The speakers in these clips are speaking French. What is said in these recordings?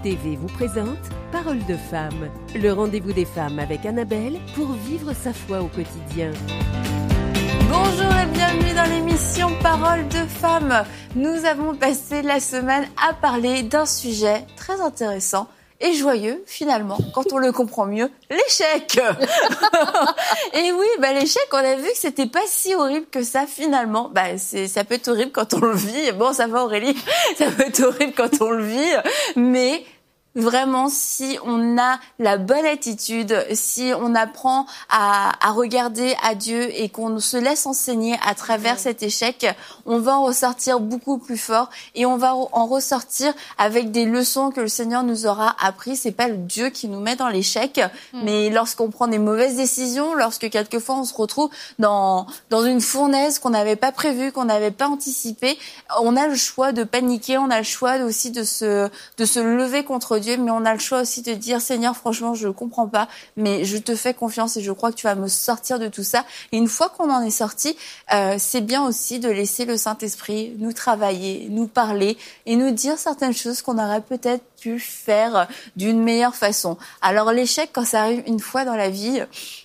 TV vous présente Parole de femme, le rendez-vous des femmes avec Annabelle pour vivre sa foi au quotidien. Bonjour et bienvenue dans l'émission Parole de femme. Nous avons passé la semaine à parler d'un sujet très intéressant et joyeux finalement, quand on le comprend mieux, l'échec. Et oui, l'échec, on a vu que c'était pas si horrible que ça finalement. Ça peut être horrible quand on le vit. Bon, ça va Aurélie, ça peut être horrible quand on le vit, mais vraiment, si on a la bonne attitude, si on apprend à regarder à Dieu et qu'on se laisse enseigner à travers cet échec, on va en ressortir beaucoup plus fort et on va en ressortir avec des leçons que le Seigneur nous aura apprises. C'est pas le Dieu qui nous met dans l'échec, mais lorsqu'on prend des mauvaises décisions, lorsque quelquefois on se retrouve dans une fournaise qu'on n'avait pas prévue, qu'on n'avait pas anticipée, on a le choix de paniquer, on a le choix aussi de se lever contre Dieu, mais on a le choix aussi de dire Seigneur, franchement, je ne comprends pas, mais je te fais confiance et je crois que tu vas me sortir de tout ça. Et une fois qu'on en est sorti, c'est bien aussi de laisser le Saint-Esprit nous travailler, nous parler et nous dire certaines choses qu'on aurait peut-être pu faire d'une meilleure façon. Alors l'échec, quand ça arrive une fois dans la vie,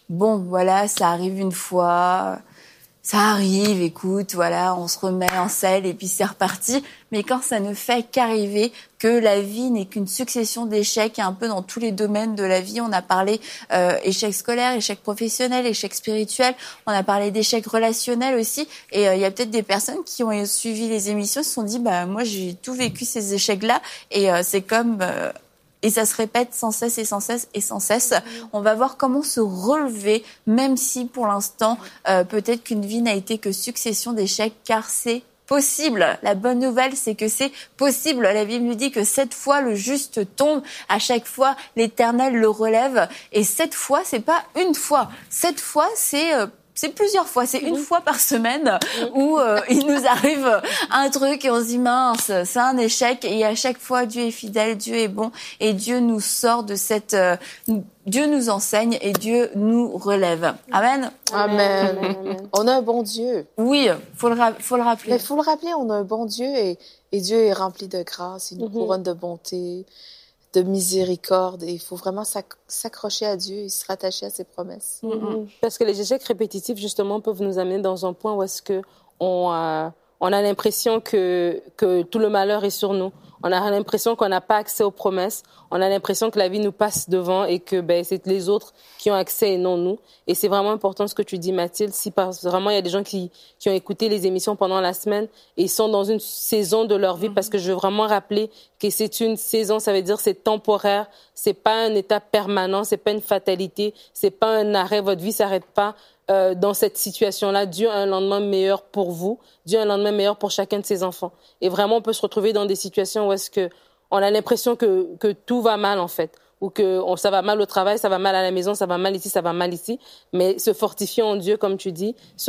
ça arrive une fois. Ça arrive, écoute, on se remet en selle et puis c'est reparti. Mais quand ça ne fait qu'arriver, que la vie n'est qu'une succession d'échecs, un peu dans tous les domaines de la vie. On a parlé échecs scolaires, échecs professionnels, échecs spirituels. On a parlé d'échecs relationnels aussi. Et il y a peut-être des personnes qui ont suivi les émissions, se sont dit, moi j'ai tout vécu ces échecs-là. Et c'est comme... Et ça se répète sans cesse et sans cesse et sans cesse. On va voir comment se relever, même si pour l'instant, peut-être qu'une vie n'a été que succession d'échecs, car c'est possible. La bonne nouvelle, c'est que c'est possible. La Bible nous dit que 7 fois le juste tombe. À chaque fois, l'Éternel le relève. Et 7 fois, c'est pas une fois. 7 fois, c'est plusieurs fois, c'est une fois par semaine où il nous arrive un truc et on se dit mince, c'est un échec. Et à chaque fois, Dieu est fidèle, Dieu est bon et Dieu nous sort de cette... Dieu nous enseigne et Dieu nous relève. Amen. Amen. Amen. On a un bon Dieu. Oui, faut le rappeler. Mais faut le rappeler, on a un bon Dieu et Dieu est rempli de grâce, il nous couronne de bonté, de miséricorde, et il faut vraiment s'accrocher à Dieu et se rattacher à ses promesses. Parce que les échecs répétitifs, justement, peuvent nous amener dans un point où est-ce que on a l'impression que tout le malheur est sur nous. On a l'impression qu'on n'a pas accès aux promesses. On a l'impression que la vie nous passe devant et que c'est les autres qui ont accès et non nous. Et c'est vraiment important ce que tu dis, Mathilde. Si vraiment il y a des gens qui ont écouté les émissions pendant la semaine et ils sont dans une saison de leur vie, parce que je veux vraiment rappeler que c'est une saison, ça veut dire c'est temporaire, c'est pas un état permanent, c'est pas une fatalité, c'est pas un arrêt, votre vie s'arrête pas. Dans cette situation-là, Dieu a un lendemain meilleur pour vous, Dieu a un lendemain meilleur pour chacun de ses enfants. Et vraiment, on peut se retrouver dans des situations où est-ce que on a l'impression que tout va mal, en fait, ou que ça va mal au travail, ça va mal à la maison, ça va mal ici, ça va mal ici. Mais se fortifier en Dieu, comme tu dis, se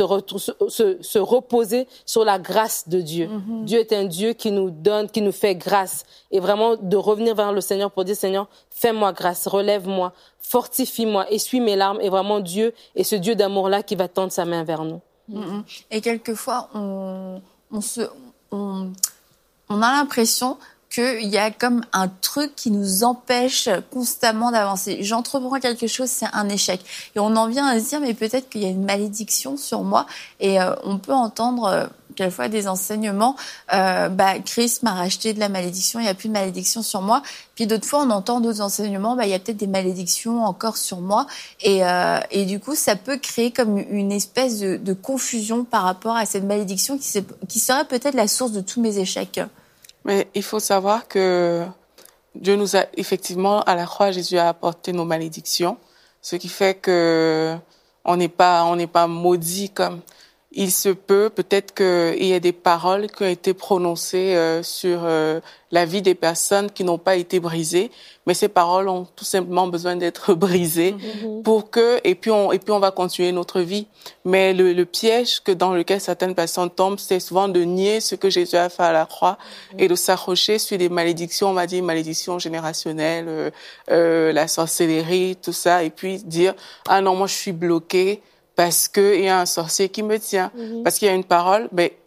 reposer sur la grâce de Dieu. Dieu est un Dieu qui nous donne, qui nous fait grâce. Et vraiment, de revenir vers le Seigneur pour dire, Seigneur, fais-moi grâce, relève-moi, fortifie-moi, essuie mes larmes. Et vraiment, Dieu est ce Dieu d'amour-là qui va tendre sa main vers nous. Et quelquefois, on a l'impression qu'il y a comme un truc qui nous empêche constamment d'avancer. J'entreprends quelque chose, c'est un échec. Et on en vient à se dire, mais peut-être qu'il y a une malédiction sur moi. Et on peut entendre quelquefois des enseignements, Christ m'a racheté de la malédiction, il n'y a plus de malédiction sur moi. Puis d'autres fois, on entend d'autres enseignements, il y a peut-être des malédictions encore sur moi. Et du coup, ça peut créer comme une espèce de confusion par rapport à cette malédiction qui serait peut-être la source de tous mes échecs. Mais il faut savoir que Dieu nous a effectivement, à la croix, Jésus a apporté nos malédictions, ce qui fait que on n'est pas maudit comme il se peut. Peut-être qu'il y a des paroles qui ont été prononcées sur la vie des personnes qui n'ont pas été brisées, mais ces paroles ont tout simplement besoin d'être brisées pour que et puis on va continuer notre vie. Mais le piège dans lequel certaines personnes tombent, c'est souvent de nier ce que Jésus a fait à la croix et de s'accrocher sur des malédictions, on va dire malédictions générationnelles, la sorcellerie, tout ça, et puis dire non, moi je suis bloqué parce que il y a un sorcier qui me tient, parce qu'il y a une parole, mais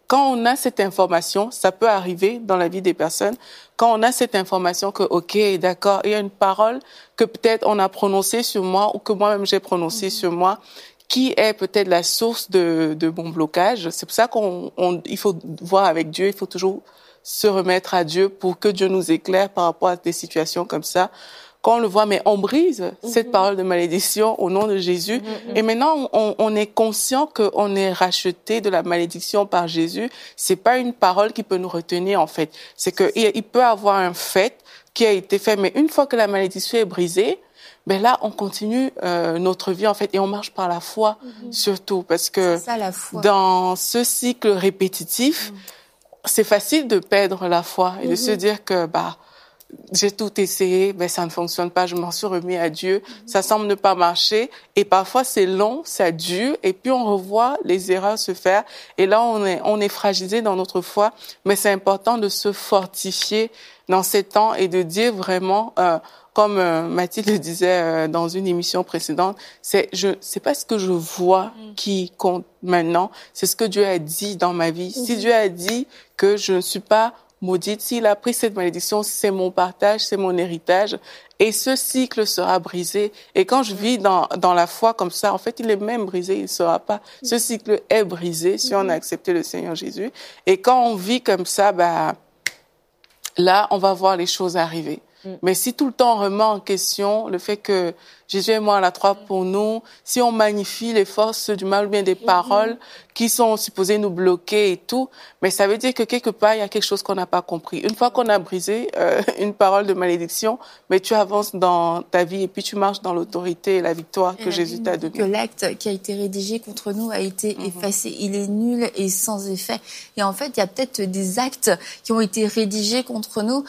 quand on a cette information, ça peut arriver dans la vie des personnes, quand on a cette information que, OK, d'accord, il y a une parole que peut-être on a prononcée sur moi ou que moi-même j'ai prononcée sur moi, qui est peut-être la source de mon blocage. C'est pour ça il faut voir avec Dieu, il faut toujours se remettre à Dieu pour que Dieu nous éclaire par rapport à des situations comme ça. Quand on le voit, mais on brise cette parole de malédiction au nom de Jésus. Et maintenant, on est conscient qu'on est racheté de la malédiction par Jésus. C'est pas une parole qui peut nous retenir, en fait. C'est que il peut avoir un fait qui a été fait, mais une fois que la malédiction est brisée, ben là, on continue notre vie, en fait, et on marche par la foi, surtout, parce que c'est ça, la foi. Dans ce cycle répétitif, c'est facile de perdre la foi et de se dire que, j'ai tout essayé, mais ça ne fonctionne pas, je m'en suis remis à Dieu, ça semble ne pas marcher, et parfois c'est long, ça dure, et puis on revoit les erreurs se faire, et là on est fragilisé dans notre foi, mais c'est important de se fortifier dans ces temps et de dire vraiment, comme Mathilde le disait dans une émission précédente, c'est pas ce que je vois qui compte maintenant, c'est ce que Dieu a dit dans ma vie. Si Dieu a dit que je ne suis pas maudite, s'il a pris cette malédiction, c'est mon partage, c'est mon héritage, et ce cycle sera brisé. Et quand je vis dans la foi comme ça, en fait, il est même brisé, il ne sera pas. Ce cycle est brisé si on a accepté le Seigneur Jésus. Et quand on vit comme ça, là, on va voir les choses arriver. Mais si tout le temps on remet en question le fait que Jésus est mort à la croix pour nous, si on magnifie les forces du mal ou bien des paroles qui sont supposées nous bloquer et tout, mais ça veut dire que quelque part, il y a quelque chose qu'on n'a pas compris. Une fois qu'on a brisé une parole de malédiction, mais tu avances dans ta vie et puis tu marches dans l'autorité et la victoire que Jésus t'a donnée. Que l'acte qui a été rédigé contre nous a été effacé. Il est nul et sans effet. Et en fait, il y a peut-être des actes qui ont été rédigés contre nous.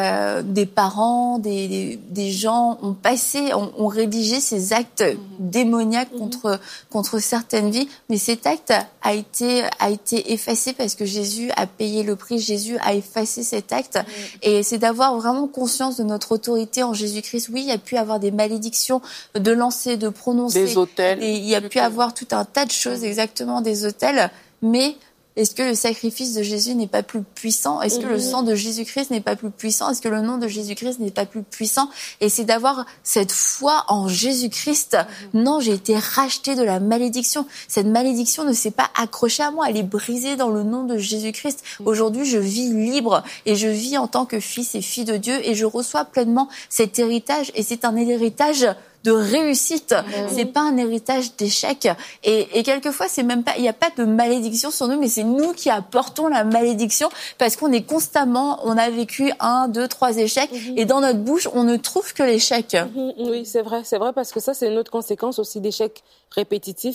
Des parents, des gens ont rédigé ces actes démoniaques contre certaines vies, mais cet acte a été effacé parce que Jésus a payé le prix, Jésus a effacé cet acte, et c'est d'avoir vraiment conscience de notre autorité en Jésus-Christ. Oui, il y a pu avoir des malédictions de lancer, de prononcer, des autels, et il y a pu avoir tout un tas de choses, exactement, des autels, mais est-ce que le sacrifice de Jésus n'est pas plus puissant? Est-ce que le sang de Jésus-Christ n'est pas plus puissant? Est-ce que le nom de Jésus-Christ n'est pas plus puissant? Et c'est d'avoir cette foi en Jésus-Christ. Non, j'ai été racheté de la malédiction. Cette malédiction ne s'est pas accrochée à moi. Elle est brisée dans le nom de Jésus-Christ. Aujourd'hui, je vis libre et je vis en tant que fils et fille de Dieu et je reçois pleinement cet héritage. Et c'est un héritage de réussite. C'est pas un héritage d'échec. Et quelquefois, c'est même pas, il n'y a pas de malédiction sur nous, mais c'est nous qui apportons la malédiction parce qu'on est constamment, on a vécu 1, 2, 3 échecs et dans notre bouche, on ne trouve que l'échec. Oui, c'est vrai parce que ça, c'est une autre conséquence aussi d'échecs répétitifs,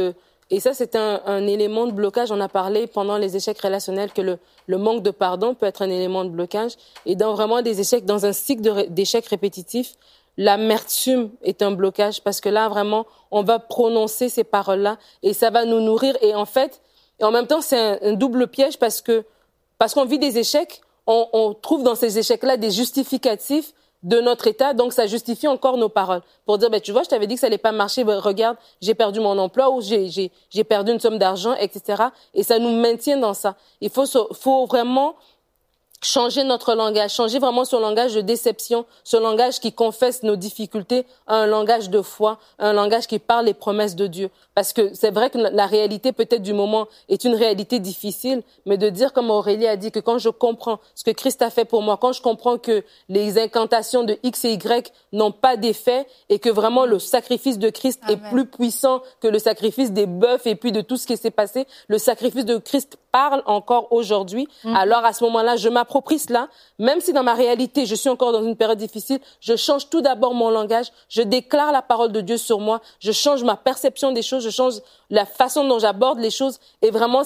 et ça, c'est un élément de blocage. On a parlé pendant les échecs relationnels que le manque de pardon peut être un élément de blocage. Et dans vraiment des échecs, dans un cycle d'échecs répétitifs, l'amertume est un blocage parce que là, vraiment, on va prononcer ces paroles-là et ça va nous nourrir. Et en fait, en même temps, c'est un double piège parce qu'on vit des échecs, on trouve dans ces échecs-là des justificatifs de notre état, donc ça justifie encore nos paroles. Pour dire, tu vois, je t'avais dit que ça allait pas marcher, regarde, j'ai perdu mon emploi ou j'ai perdu une somme d'argent, etc. Et ça nous maintient dans ça. Il faut vraiment changer notre langage, changer vraiment ce langage de déception, ce langage qui confesse nos difficultés à un langage de foi, un langage qui parle les promesses de Dieu. Parce que c'est vrai que la réalité peut-être du moment est une réalité difficile, mais de dire comme Aurélie a dit que quand je comprends ce que Christ a fait pour moi, quand je comprends que les incantations de X et Y n'ont pas d'effet et que vraiment le sacrifice de Christ est plus puissant que le sacrifice des bœufs et puis de tout ce qui s'est passé, le sacrifice de Christ parle encore aujourd'hui. Alors à ce moment-là, je m'approprie cela, même si dans ma réalité, je suis encore dans une période difficile, je change tout d'abord mon langage, je déclare la parole de Dieu sur moi, je change ma perception des choses, je change la façon dont j'aborde les choses et vraiment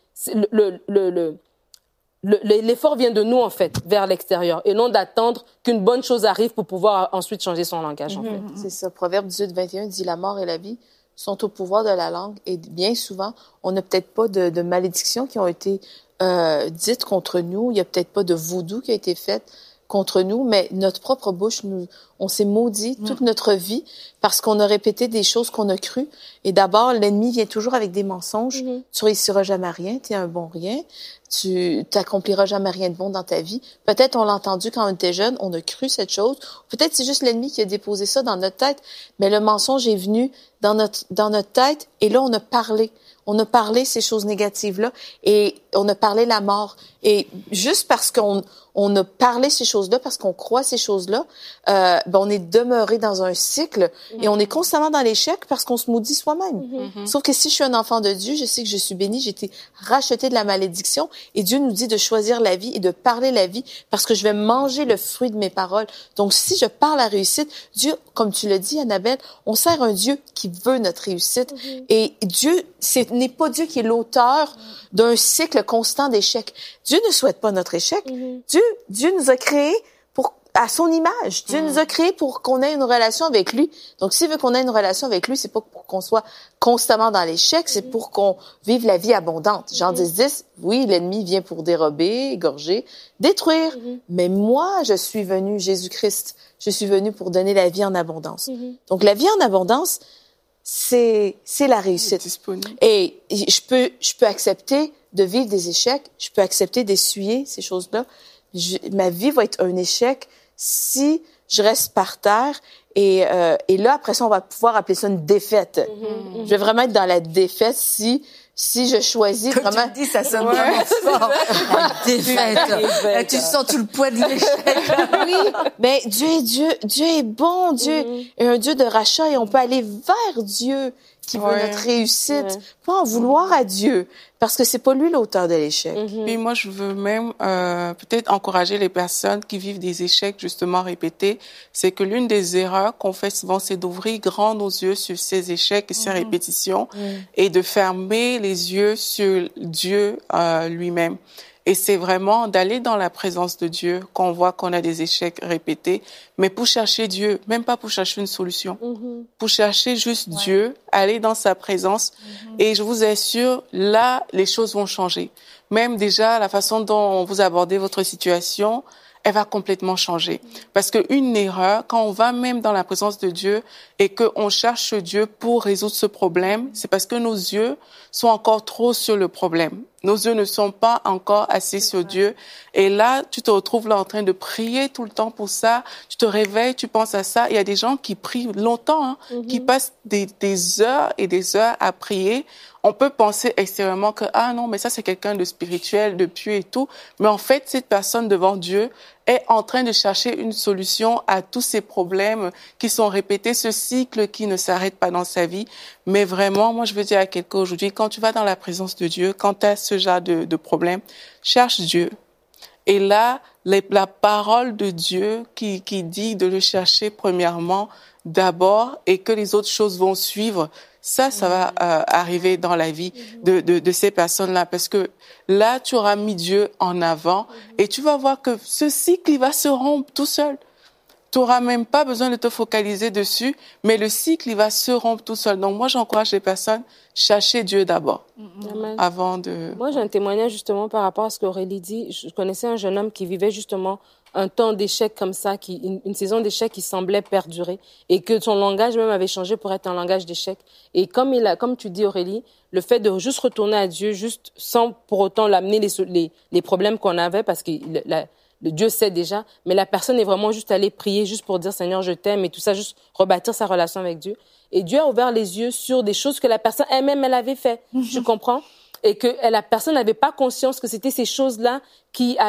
l'effort vient de nous en fait, vers l'extérieur et non d'attendre qu'une bonne chose arrive pour pouvoir ensuite changer son langage en fait. C'est ça, Proverbe 18, 21 dit « La mort et la vie sont au pouvoir de la langue » et bien souvent, on n'a peut-être pas de malédictions qui ont été dites contre nous, il n'y a peut-être pas de vaudou qui a été fait contre nous, mais notre propre bouche, on s'est maudit toute notre vie parce qu'on a répété des choses qu'on a crues. Et d'abord, l'ennemi vient toujours avec des mensonges. Tu réussiras jamais rien, tu es un bon rien. Tu t'accompliras jamais rien de bon dans ta vie. Peut-être on l'a entendu quand on était jeune, on a cru cette chose. Peut-être c'est juste l'ennemi qui a déposé ça dans notre tête, mais le mensonge est venu dans notre tête et là on a parlé. On a parlé ces choses négatives-là et on a parlé la mort. Et juste parce qu'on a parlé ces choses-là, parce qu'on croit ces choses-là, on est demeuré dans un cycle et on est constamment dans l'échec parce qu'on se maudit soi-même. Sauf que si je suis un enfant de Dieu, je sais que je suis bénie, j'ai été rachetée de la malédiction et Dieu nous dit de choisir la vie et de parler la vie parce que je vais manger le fruit de mes paroles. Donc, si je parle la réussite, Dieu, comme tu l'as dit, Annabelle, on sert un Dieu qui veut notre réussite. Et Dieu, ce n'est pas Dieu qui est l'auteur d'un cycle constant d'échecs. Dieu ne souhaite pas notre échec. Dieu nous a créés à son image. Dieu nous a créés pour qu'on ait une relation avec lui. Donc, s'il veut qu'on ait une relation avec lui, c'est pas pour qu'on soit constamment dans l'échec, c'est pour qu'on vive la vie abondante. Jean 10, oui, l'ennemi vient pour dérober, égorger, détruire. Mais moi, je suis venu, Jésus-Christ, je suis venu pour donner la vie en abondance. Donc, la vie en abondance, c'est la réussite. Et je peux accepter de vivre des échecs, je peux accepter d'essuyer ces choses-là. Ma vie va être un échec si je reste par terre et là, après ça, on va pouvoir appeler ça une défaite. Je vais vraiment être dans la défaite si je choisis comme vraiment... tu dis, ça sonne vraiment fort. La défaite. Tu sens tout le poids de l'échec. Oui, mais Dieu est bon, Dieu est un Dieu de rachat et on peut aller vers Dieu qui veut notre réussite, pas en vouloir à Dieu, parce que c'est pas lui l'auteur de l'échec. Puis moi, je veux même peut-être encourager les personnes qui vivent des échecs justement répétés. C'est que l'une des erreurs qu'on fait souvent, c'est d'ouvrir grand nos yeux sur ces échecs et ces répétitions et de fermer les yeux sur Dieu lui-même. Et c'est vraiment d'aller dans la présence de Dieu quand on voit qu'on a des échecs répétés, mais pour chercher Dieu, même pas pour chercher une solution, pour chercher juste Dieu, aller dans sa présence. Et je vous assure, là, les choses vont changer. Même déjà, la façon dont vous abordez votre situation, elle va complètement changer. Parce qu'une erreur, quand on va même dans la présence de Dieu et qu'on cherche Dieu pour résoudre ce problème, c'est parce que nos yeux sont encore trop sur le problème. Nos yeux ne sont pas encore assez sur Dieu. Et là, tu te retrouves là en train de prier tout le temps pour ça. Tu te réveilles, tu penses à ça. Il y a des gens qui prient longtemps, qui passent des heures et des heures à prier. On peut penser extérieurement que, ah non, mais ça c'est quelqu'un de spirituel, de pieux et tout. Mais en fait, cette personne devant Dieu est en train de chercher une solution à tous ces problèmes qui sont répétés, ce cycle qui ne s'arrête pas dans sa vie. Mais vraiment, moi je veux dire à quelqu'un aujourd'hui, quand tu vas dans la présence de Dieu, quand tu as ce genre de problème, cherche Dieu. Et là, la parole de Dieu qui dit de le chercher premièrement, d'abord, et que les autres choses vont suivre, ça va arriver dans la vie de ces personnes-là. Parce que là, tu auras mis Dieu en avant et tu vas voir que ce cycle, il va se rompre tout seul. Tu n'auras même pas besoin de te focaliser dessus, mais le cycle, il va se rompre tout seul. Donc moi, j'encourage les personnes, chercher Dieu d'abord, avant de... Moi, j'ai un témoignage justement par rapport à ce qu'Aurélie dit. Je connaissais un jeune homme qui vivait justement un temps d'échec comme ça, une saison d'échec qui semblait perdurer et que son langage même avait changé pour être un langage d'échec. Et comme tu dis Aurélie, le fait de juste retourner à Dieu, juste sans pour autant l'amener les problèmes qu'on avait, parce que le Dieu sait déjà, mais la personne est vraiment juste allée prier juste pour dire Seigneur je t'aime et tout ça, juste rebâtir sa relation avec Dieu. Et Dieu a ouvert les yeux sur des choses que la personne elle-même elle avait fait. Tu comprends? Et que la personne n'avait pas conscience que c'était ces choses-là qui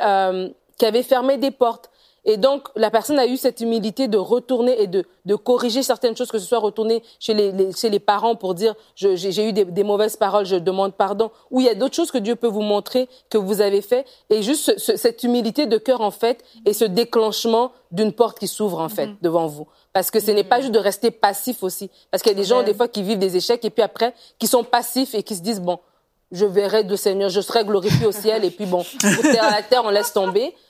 avaient fermé des portes. Et donc, la personne a eu cette humilité de retourner et de corriger certaines choses, que ce soit retourner chez les parents pour dire j'ai eu des mauvaises paroles, je demande pardon. Ou il y a d'autres choses que Dieu peut vous montrer que vous avez fait. Et juste cette humilité de cœur, en fait, et ce déclenchement d'une porte qui s'ouvre, en fait, devant vous. Parce que ce n'est pas juste de rester passif aussi. Parce qu'il y a des gens, des fois, qui vivent des échecs et puis après, qui sont passifs et qui se disent, bon, je verrai le Seigneur, je serai glorifié au ciel et puis bon, pour terre à la terre, on laisse tomber.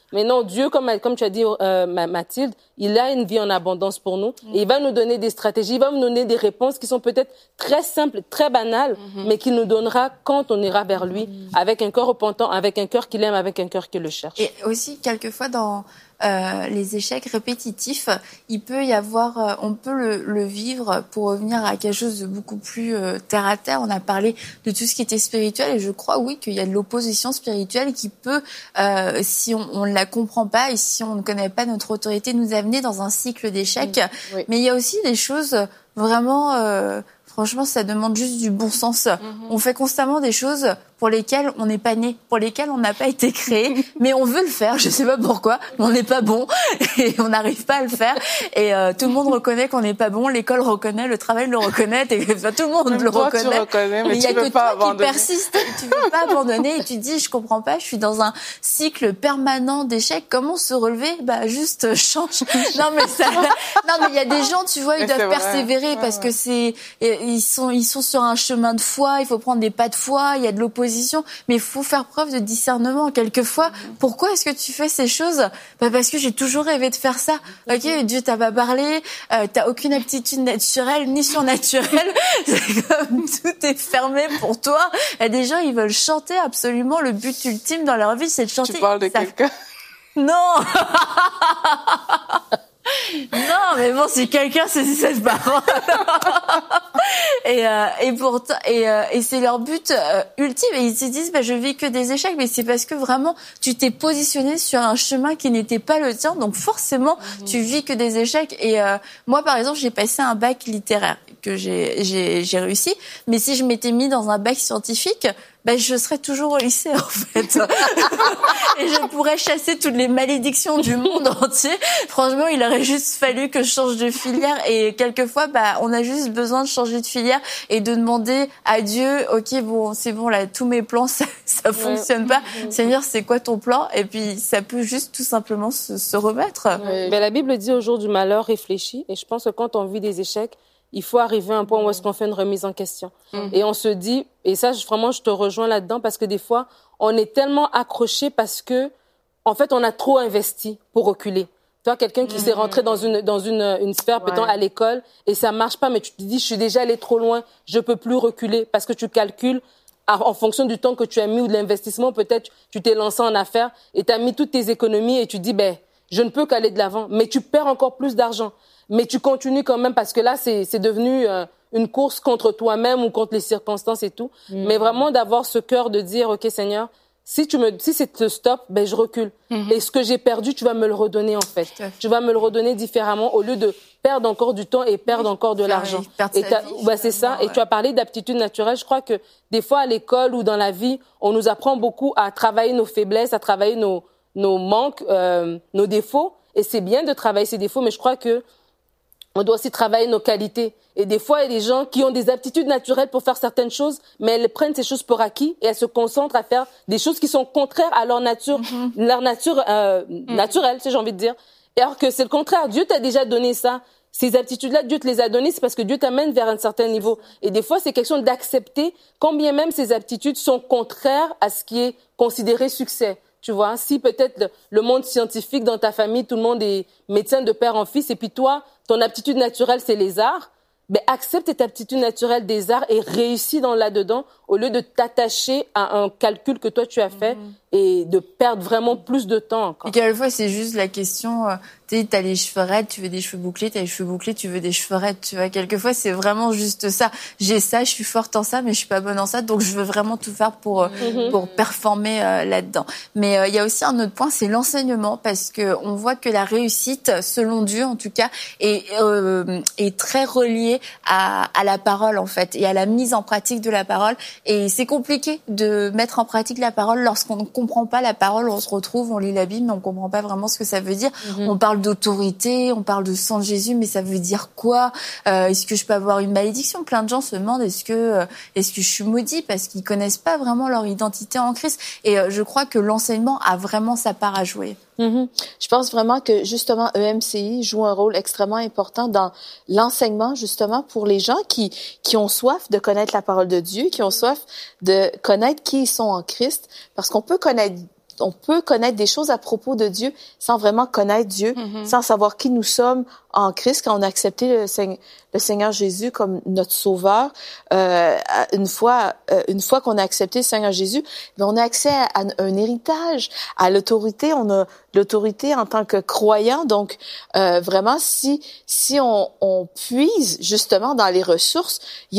Mais non, Dieu, comme tu as dit, Mathilde, il a une vie en abondance pour nous. Et il va nous donner des stratégies, il va nous donner des réponses qui sont peut-être très simples, très banales, mais qu'il nous donnera quand on ira vers lui, avec un cœur repentant, avec un cœur qu'il aime, avec un cœur qui le cherche. Et aussi, quelquefois, dans les échecs répétitifs, il peut y avoir, on peut le vivre pour revenir à quelque chose de beaucoup plus terre à terre. On a parlé de tout ce qui était spirituel et je crois, oui, qu'il y a de l'opposition spirituelle qui peut, si on ne la comprend pas et si on ne connaît pas notre autorité, nous amener dans un cycle d'échecs. Oui. Mais il y a aussi des choses vraiment, franchement, ça demande juste du bon sens. On fait constamment des choses pour lesquelles on n'est pas né, pour lesquelles on n'a pas été créé, mais on veut le faire, je sais pas pourquoi, mais on n'est pas bon et on n'arrive pas à le faire. Et tout le monde reconnaît qu'on n'est pas bon, l'école reconnaît, le travail le reconnaît, tout le monde même le toi, reconnaît. Tu reconnais, mais il y a tu veux que pas toi abandonner. qui persiste, tu veux pas abandonner et tu dis je comprends pas, je suis dans un cycle permanent d'échecs. Comment se relever? Bah juste change. Non mais il y a des gens, tu vois, ils doivent persévérer parce que ils sont sur un chemin de foi, il faut prendre des pas de foi, il y a de l'opposition, mais il faut faire preuve de discernement. Quelquefois, pourquoi est-ce que tu fais ces choses? Bah parce que j'ai toujours rêvé de faire ça. Ok, Dieu t'a pas parlé, t'as aucune aptitude naturelle ni surnaturelle. C'est comme tout est fermé pour toi. Il y a des gens, ils veulent chanter absolument. Le but ultime dans leur vie, c'est de chanter. Tu parles de quelqu'un? Non. Non, mais bon, si quelqu'un saisit cette parole. et pourtant, et c'est leur but ultime. Et ils se disent, bah, je vis que des échecs, mais c'est parce que vraiment, tu t'es positionné sur un chemin qui n'était pas le tien. Donc forcément, tu vis que des échecs. Et moi, par exemple, j'ai passé un bac littéraire que j'ai réussi. Mais si je m'étais mis dans un bac scientifique, ben je serais toujours au lycée en fait. Et je pourrais chasser toutes les malédictions du monde entier. Franchement, il aurait juste fallu que je change de filière et quelquefois on a juste besoin de changer de filière et de demander à Dieu, OK, bon, c'est bon là, tous mes plans ça fonctionne pas. Seigneur, c'est quoi ton plan? Et puis ça peut juste tout simplement se remettre. Mais la Bible dit au jour du malheur réfléchis et je pense que quand on vit des échecs, il faut arriver à un point où est-ce qu'on fait une remise en question. Et on se dit, et ça, vraiment, je te rejoins là-dedans parce que des fois, on est tellement accroché parce que, en fait, on a trop investi pour reculer. Toi, quelqu'un qui s'est rentré dans une sphère, peut-être à l'école, et ça marche pas, mais tu te dis, je suis déjà allé trop loin, je peux plus reculer parce que tu calcules en fonction du temps que tu as mis ou de l'investissement, peut-être tu t'es lancé en affaires et tu as mis toutes tes économies et tu dis, je ne peux qu'aller de l'avant, mais tu perds encore plus d'argent. Mais tu continues quand même parce que là, c'est devenu une course contre toi-même ou contre les circonstances et tout. Mais vraiment d'avoir ce cœur de dire, OK, Seigneur, si c'est te stop, je recule. Et ce que j'ai perdu, tu vas me le redonner en fait. Tu vas me le redonner différemment au lieu de perdre encore du temps et perdre encore de l'argent. C'est ça. Et tu as parlé d'aptitude naturelle. Je crois que des fois à l'école ou dans la vie, on nous apprend beaucoup à travailler nos faiblesses, à travailler nos manques, nos défauts. Et c'est bien de travailler ses défauts, mais je crois que on doit aussi travailler nos qualités. Et des fois, il y a des gens qui ont des aptitudes naturelles pour faire certaines choses, mais elles prennent ces choses pour acquis et elles se concentrent à faire des choses qui sont contraires à leur nature, naturelle, si j'ai envie de dire. Et alors que c'est le contraire. Dieu t'a déjà donné ça. Ces aptitudes-là, Dieu te les a données, c'est parce que Dieu t'amène vers un certain niveau. Et des fois, c'est question d'accepter, quand bien même ces aptitudes sont contraires à ce qui est considéré succès. Tu vois, si peut-être le monde scientifique dans ta famille, tout le monde est médecin de père en fils, et puis toi, ton aptitude naturelle, c'est les arts, accepte ta aptitude naturelle des arts et réussis là-dedans au lieu de t'attacher à un calcul que toi tu as fait et de perdre vraiment plus de temps encore. Et quelquefois, c'est juste la question, t'as les cheveux raides, tu veux des cheveux bouclés, t'as les cheveux bouclés, tu veux des cheveux raides, tu vois. Quelquefois, c'est vraiment juste ça. J'ai ça, je suis forte en ça, mais je suis pas bonne en ça, donc je veux vraiment tout faire pour performer là-dedans. Mais il y a aussi un autre point, c'est l'enseignement, parce que on voit que la réussite, selon Dieu en tout cas, est très reliée à la parole en fait, et à la mise en pratique de la parole. Et c'est compliqué de mettre en pratique la parole lorsqu'on ne comprend pas la parole. On se retrouve, on lit la Bible, mais on comprend pas vraiment ce que ça veut dire. On parle d'autorité, on parle de sang de Jésus, mais ça veut dire quoi? Est-ce que je peux avoir une malédiction? Plein de gens se demandent est-ce que je suis maudit, parce qu'ils connaissent pas vraiment leur identité en Christ. Et je crois que l'enseignement a vraiment sa part à jouer. Je pense vraiment que justement EMCI joue un rôle extrêmement important dans l'enseignement, justement pour les gens qui ont soif de connaître la parole de Dieu, qui ont soif de connaître qui ils sont en Christ, parce qu'on peut connaître on peut connaître des choses à propos de Dieu sans vraiment connaître Dieu, sans savoir qui nous sommes en Christ quand on a accepté le Seigneur Jésus comme notre Sauveur. Une fois qu'on a accepté le Seigneur Jésus, on a accès à un héritage, à l'autorité. On a l'autorité en tant que croyant. Donc, vraiment, si on puise justement dans les ressources,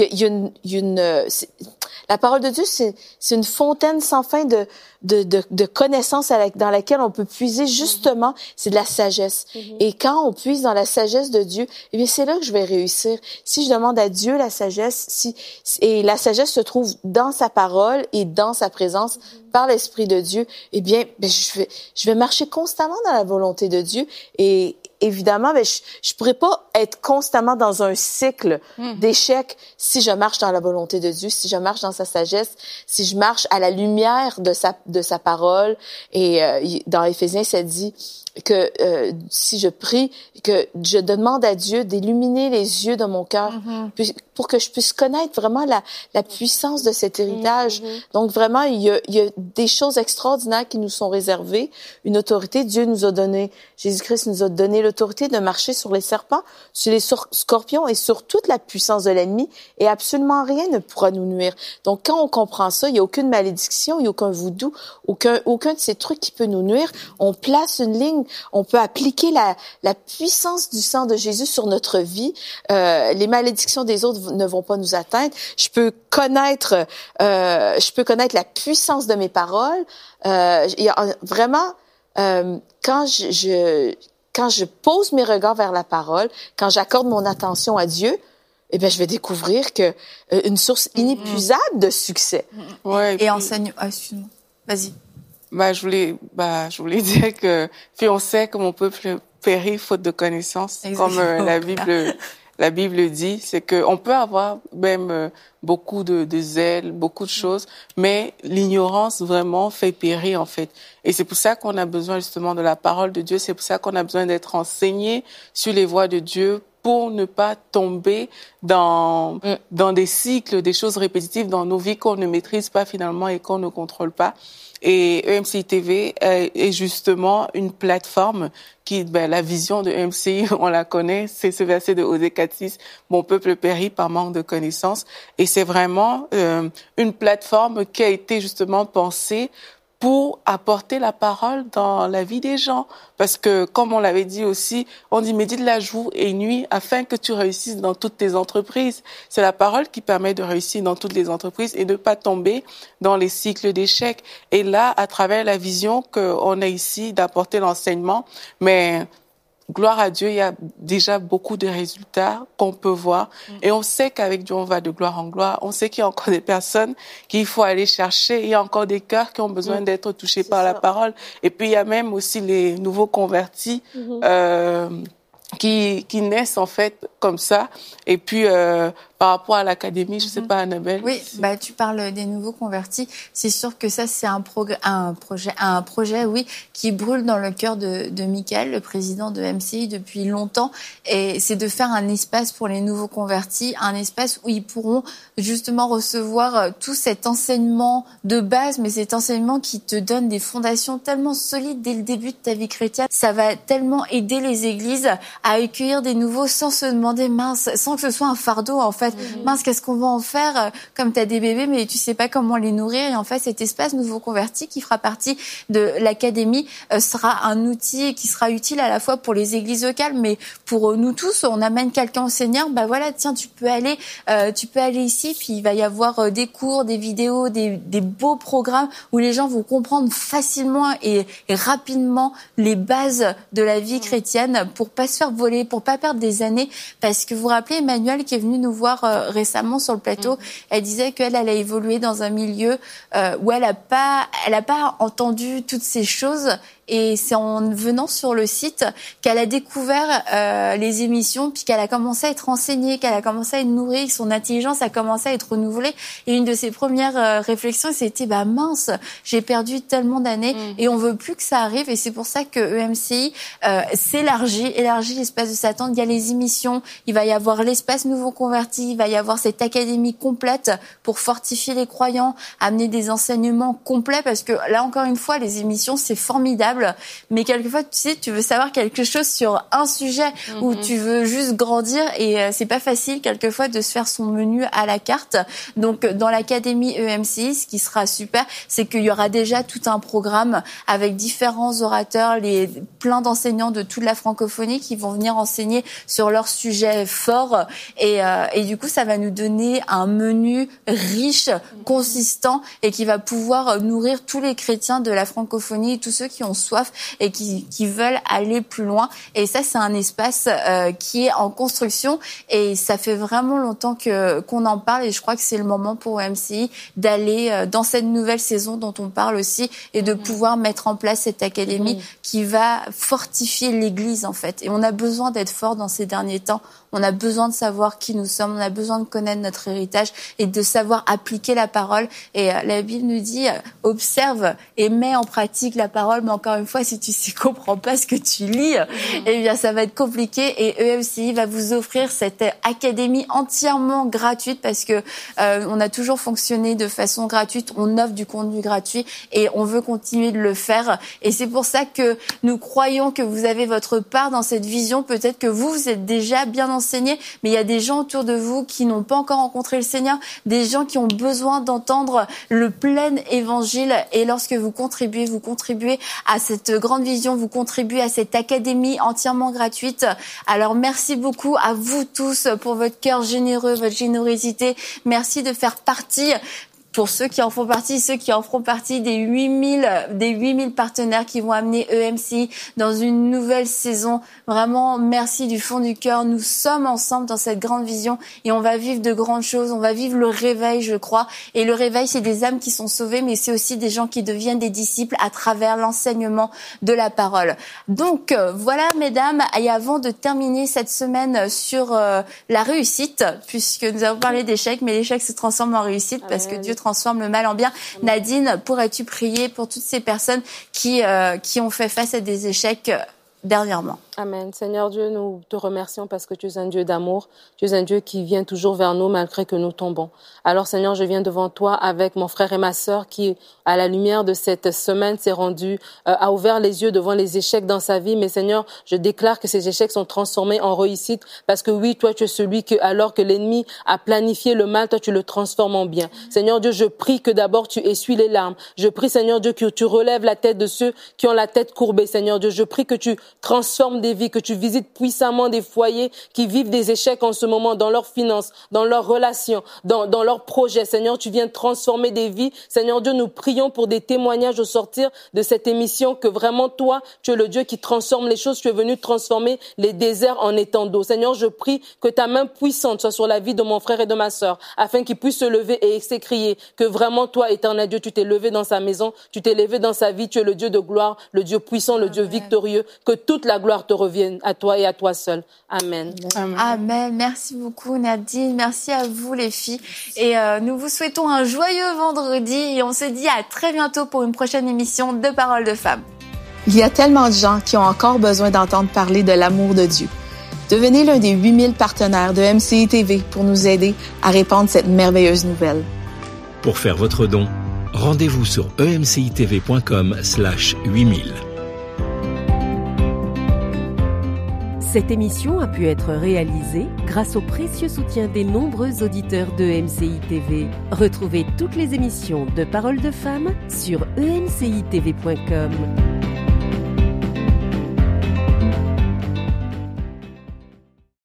la parole de Dieu, c'est une fontaine sans fin de connaissances dans laquelle on peut puiser justement, c'est de la sagesse. Et quand on puise dans la sagesse de Dieu, eh bien, c'est là que je vais réussir. Si je demande à Dieu la sagesse, et la sagesse se trouve dans sa parole et dans sa présence, par l'Esprit de Dieu, eh bien, je vais marcher constamment dans la volonté de Dieu. Et évidemment, je pourrais pas être constamment dans un cycle d'échecs si je marche dans la volonté de Dieu, si je marche dans sa sagesse, si je marche à la lumière de sa parole. Et dans Éphésiens, ça dit que si je prie, que je demande à Dieu d'illuminer les yeux de mon cœur pour que je puisse connaître vraiment la puissance de cet héritage. Donc vraiment, il y a des choses extraordinaires qui nous sont réservées. Une autorité, Dieu nous a donné, Jésus-Christ nous a donné l'autorité de marcher sur les serpents, sur les scorpions et sur toute la puissance de l'ennemi, et absolument rien ne pourra nous nuire. Donc quand on comprend ça, il n'y a aucune malédiction, il n'y a aucun voodoo, aucun de ces trucs qui peut nous nuire. On place une ligne, on peut appliquer la puissance du sang de Jésus sur notre vie. Les malédictions des autres ne vont pas nous atteindre. Je peux connaître la puissance de mes paroles. Vraiment, quand je pose mes regards vers la parole, quand j'accorde mon attention à Dieu, eh bien, je vais découvrir que une source inépuisable de succès. Ouais, et enseigne. Excuse-moi. Vas-y. Je voulais dire que puis on sait que mon peuple périt faute de connaissance, comme la Bible dit, c'est que on peut avoir même beaucoup de zèle, beaucoup de choses, mais l'ignorance vraiment fait périr en fait. Et c'est pour ça qu'on a besoin justement de la parole de Dieu, c'est pour ça qu'on a besoin d'être enseigné sur les voies de Dieu pour ne pas tomber dans des cycles, des choses répétitives dans nos vies qu'on ne maîtrise pas finalement et qu'on ne contrôle pas. Et EMCI TV est justement une plateforme qui, la vision de EMCI, on la connaît, c'est ce verset de Osée 4:6, mon peuple périt par manque de connaissance. Et c'est vraiment une plateforme qui a été justement pensée pour apporter la parole dans la vie des gens. Parce que, comme on l'avait dit aussi, on dit médite la jour et nuit afin que tu réussisses dans toutes tes entreprises. C'est la parole qui permet de réussir dans toutes les entreprises et de ne pas tomber dans les cycles d'échecs. Et là, à travers la vision qu'on a ici d'apporter l'enseignement, mais gloire à Dieu, il y a déjà beaucoup de résultats qu'on peut voir. Et on sait qu'avec Dieu, on va de gloire en gloire. On sait qu'il y a encore des personnes qu'il faut aller chercher. Il y a encore des cœurs qui ont besoin d'être touchés par la parole. Et puis, il y a même aussi les nouveaux convertis qui naissent en fait comme ça. Et puis, par rapport à l'académie, je sais pas, Annabelle. Oui, tu parles des nouveaux convertis. C'est sûr que ça, c'est un projet, oui, qui brûle dans le cœur de Michael, le président de MCI depuis longtemps. Et c'est de faire un espace pour les nouveaux convertis, un espace où ils pourront justement recevoir tout cet enseignement de base, mais cet enseignement qui te donne des fondations tellement solides dès le début de ta vie chrétienne. Ça va tellement aider les églises à accueillir des nouveaux sans se demander mince, sans que ce soit un fardeau en fait. Mince, qu'est-ce qu'on va en faire? Comme t'as des bébés, mais tu sais pas comment les nourrir. Et en fait, cet espace nouveau converti qui fera partie de l'académie sera un outil qui sera utile à la fois pour les églises locales, mais pour nous tous. On amène quelqu'un au Seigneur, voilà, tiens, tu peux aller ici. Puis il va y avoir des cours, des vidéos, des beaux programmes où les gens vont comprendre facilement et rapidement les bases de la vie chrétienne pour pas se faire voler, pour pas perdre des années. Parce que vous vous rappelez Emmanuel qui est venu nous voir récemment sur le plateau, elle disait qu'elle a évolué dans un milieu où elle a pas entendu toutes ces choses Et c'est en venant sur le site qu'elle a découvert les émissions, puis qu'elle a commencé à être renseignée, qu'elle a commencé à être nourrie, que son intelligence a commencé à être renouvelée. Et une de ses premières réflexions, c'était mince, j'ai perdu tellement d'années et on veut plus que ça arrive. Et c'est pour ça que EMCI élargit l'espace de s'attendre. Il y a les émissions, il va y avoir l'espace nouveau converti, il va y avoir cette académie complète pour fortifier les croyants, amener des enseignements complets, parce que là encore une fois, les émissions c'est formidable, mais quelquefois tu veux savoir quelque chose sur un sujet où tu veux juste grandir et c'est pas facile quelquefois de se faire son menu à la carte. Donc dans l'académie EMCI, ce qui sera super, c'est qu'il y aura déjà tout un programme avec différents orateurs, plein d'enseignants de toute la francophonie qui vont venir enseigner sur leurs sujets forts et du coup ça va nous donner un menu riche, consistant et qui va pouvoir nourrir tous les chrétiens de la francophonie, tous ceux qui ont soif et qui veulent aller plus loin. Et ça c'est un espace qui est en construction et ça fait vraiment longtemps qu'on en parle et je crois que c'est le moment pour EMCI d'aller dans cette nouvelle saison dont on parle aussi et de pouvoir mettre en place cette académie qui va fortifier l'Église en fait. Et on a besoin d'être fort dans ces derniers temps. On a besoin de savoir qui nous sommes, on a besoin de connaître notre héritage et de savoir appliquer la parole. Et la Bible nous dit, observe et mets en pratique la parole. Mais encore une fois, si tu ne comprends pas ce que tu lis, eh bien ça va être compliqué. Et EMCI va vous offrir cette académie entièrement gratuite parce que on a toujours fonctionné de façon gratuite. On offre du contenu gratuit et on veut continuer de le faire. Et c'est pour ça que nous croyons que vous avez votre part dans cette vision. Peut-être que vous êtes déjà bien enseigné, mais il y a des gens autour de vous qui n'ont pas encore rencontré le Seigneur, des gens qui ont besoin d'entendre le plein évangile. Et lorsque vous contribuez à cette grande vision, vous contribuez à cette académie entièrement gratuite. Alors merci beaucoup à vous tous pour votre cœur généreux, votre générosité. Merci de faire partie. Pour ceux qui en font partie, ceux qui en feront partie des 8000 partenaires qui vont amener EMCI dans une nouvelle saison. Vraiment, merci du fond du cœur. Nous sommes ensemble dans cette grande vision et on va vivre de grandes choses. On va vivre le réveil, je crois. Et le réveil, c'est des âmes qui sont sauvées, mais c'est aussi des gens qui deviennent des disciples à travers l'enseignement de la parole. Donc, voilà, mesdames. Et avant de terminer cette semaine sur la réussite, puisque nous avons parlé d'échecs, mais l'échec se transforme en réussite parce que Dieu transforme le mal en bien. Nadine, pourrais-tu prier pour toutes ces personnes qui ont fait face à des échecs dernièrement? Amen. Seigneur Dieu, nous te remercions parce que tu es un Dieu d'amour. Tu es un Dieu qui vient toujours vers nous malgré que nous tombons. Alors Seigneur, je viens devant toi avec mon frère et ma sœur qui, à la lumière de cette semaine, s'est rendu, a ouvert les yeux devant les échecs dans sa vie. Mais Seigneur, je déclare que ces échecs sont transformés en réussite parce que oui, toi tu es celui que, alors que l'ennemi a planifié le mal, toi tu le transformes en bien. Seigneur Dieu, je prie que d'abord tu essuies les larmes. Je prie Seigneur Dieu que tu relèves la tête de ceux qui ont la tête courbée. Seigneur Dieu, je prie que tu transformes des vies, que tu visites puissamment des foyers qui vivent des échecs en ce moment dans leurs finances, dans leurs relations, dans leurs projets. Seigneur, tu viens transformer des vies. Seigneur Dieu, nous prions pour des témoignages au sortir de cette émission que vraiment toi, tu es le Dieu qui transforme les choses. Tu es venu transformer les déserts en étangs d'eau. Seigneur, je prie que ta main puissante soit sur la vie de mon frère et de ma sœur afin qu'il puisse se lever et s'écrier que vraiment toi, éternel Dieu, tu t'es levé dans sa maison, tu t'es levé dans sa vie. Tu es le Dieu de gloire, le Dieu puissant, le Dieu victorieux. Que toute la gloire te revienne à toi et à toi seul. Amen. Amen. Amen. Merci beaucoup Nadine. Merci à vous les filles. Et nous vous souhaitons un joyeux vendredi et on se dit à très bientôt pour une prochaine émission de Paroles de Femmes. Il y a tellement de gens qui ont encore besoin d'entendre parler de l'amour de Dieu. Devenez l'un des 8000 partenaires de MCI TV pour nous aider à répandre cette merveilleuse nouvelle. Pour faire votre don, rendez-vous sur emcitv.com/8000. Cette émission a pu être réalisée grâce au précieux soutien des nombreux auditeurs de MCI TV. Retrouvez toutes les émissions de Paroles de Femmes sur emcitv.com.